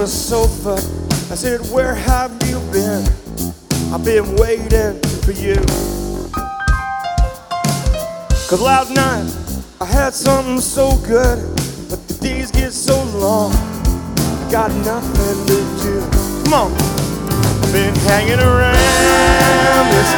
the sofa. I said, where have you been? I've been waiting for you. 'Cause last night I had something so good, but the days get so long, I got nothing to do. Come on. I've been hanging around this